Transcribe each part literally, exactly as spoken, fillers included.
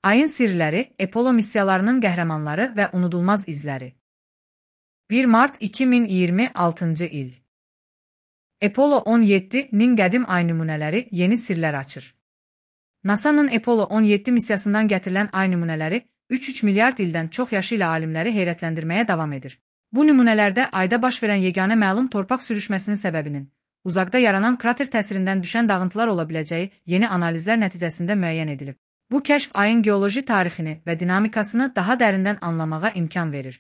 Ayın sirləri, Apollo missiyalarının qəhrəmanları və unudulmaz izləri. bir mart iki min iyirmi altıncı il. Apollo on yeddinin qədim ay nümunələri yeni sirlər açır. NASA'nın Apollo on yeddi missiyasından gətirilən ay nümunələri üç üç milyard ildən çox yaşı ilə alimləri heyrətləndirməyə davam edir. Bu nümunələrdə ayda baş verən yeganə məlum torpaq sürüşməsinin səbəbinin, uzaqda yaranan krater təsirindən düşən dağıntılar ola biləcəyi yeni analizlər nəticəsində müəyyən edilib. Bu kəşf ayın geoloji tarixini və dinamikasını daha dərindən anlamağa imkan verir.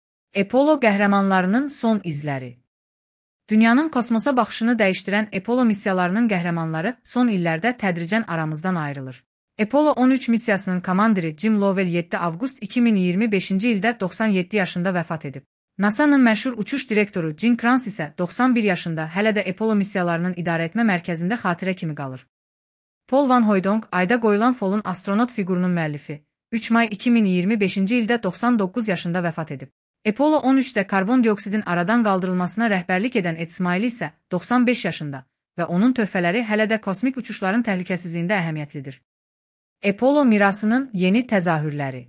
Apollo qəhrəmanlarının son izləri. Dünyanın kosmosa baxışını dəyişdirən Apollo missiyalarının qəhrəmanları son illərdə tədricən aramızdan ayrılır. Apollo on üç missiyasının komandiri Jim Lovell yeddi avqust iki min iyirmi beşinci ildə doxsan yeddi yaşında vəfat edib. NASA'nın məşhur uçuş direktoru Gene Kranz isə doxsan bir yaşında hələ də Apollo missiyalarının idarəetmə mərkəzində xatirə kimi qalır. Paul Van Hoydonk, ayda qoyulan Fall'un astronot fiqurunun müəllifi, üç may iki min iyirmi beşinci ildə doxsan doqquz yaşında vəfat edib. Apollo on üçdə karbon dioksidin aradan qaldırılmasına rəhbərlik edən Ed Smiley isə doxsan beş yaşında və onun töhfələri hələ də kosmik uçuşların təhlükəsizliyində əhəmiyyətlidir. Apollo mirasının yeni təzahürləri.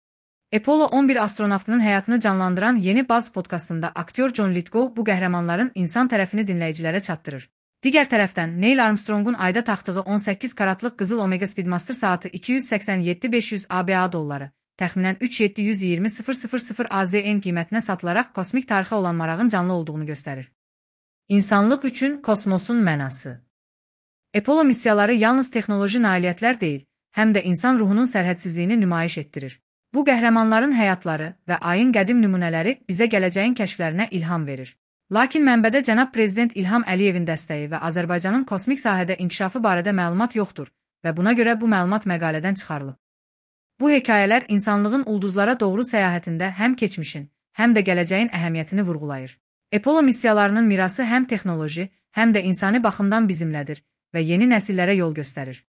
Apollo on bir astronavtının həyatını canlandıran Yeni Baz podkastında aktyor John Lithgow bu qəhrəmanların insan tərəfini dinləyicilərə çatdırır. Digər tərəfdən, Neil Armstrongun ayda taxtığı on səkkiz karatlıq qızıl Omega Speedmaster saatı iki yüz səksən yeddi min beş yüz ABŞ dolları, təxminən üç milyon yeddi yüz iyirmi min AZN qiymətinə satılaraq kosmik tarixə olan marağın canlı olduğunu göstərir. İnsanlıq üçün kosmosun mənası. Apollo missiyaları yalnız texnoloji nailiyyətlər deyil, həm də insan ruhunun sərhədsizliyini nümayiş etdirir. Bu qəhrəmanların həyatları və ayın qədim nümunələri bizə gələcəyin kəşflərinə ilham verir. Lakin mənbədə cənab Prezident İlham Əliyevin dəstəyi və Azərbaycanın kosmik sahədə inkişafı barədə məlumat yoxdur və buna görə bu məlumat məqalədən çıxarılıb. Bu hekayələr insanlığın ulduzlara doğru səyahətində həm keçmişin, həm də gələcəyin əhəmiyyətini vurğulayır. Apollo missiyalarının mirası həm texnoloji, həm də insani baxımdan bizimlədir və yeni nəsillərə yol göstərir.